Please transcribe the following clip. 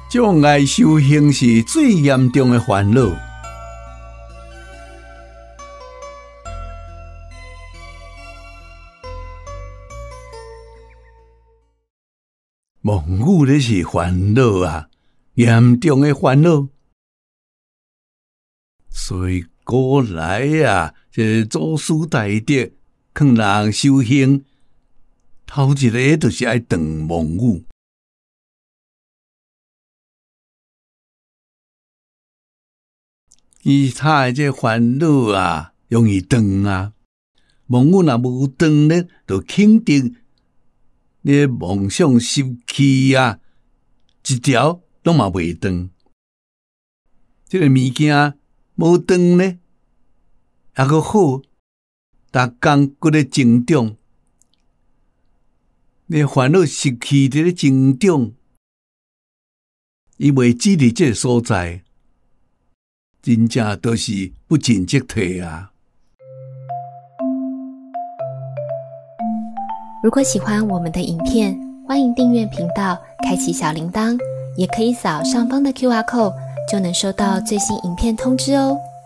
障碍修行是最严重的烦恼。蒙古的是烦恼啊，严重的烦恼。所以古来啊，这祖师大德劝人修行，头一个就是爱断蒙古。其他的这烦恼啊，容易断啊。蒙古若无断呢，就肯定你的梦想失去啊，一条拢嘛袂断。这个物件无断呢，还阁好，逐工搁咧增长。你烦恼失去伫咧增长，伊袂止伫这个所在，真正都是不进则退啊。 如果喜欢我们的影片，欢迎订阅频道，开启小铃铛，也可以扫上方的 QR code，就能收到最新影片通知哦。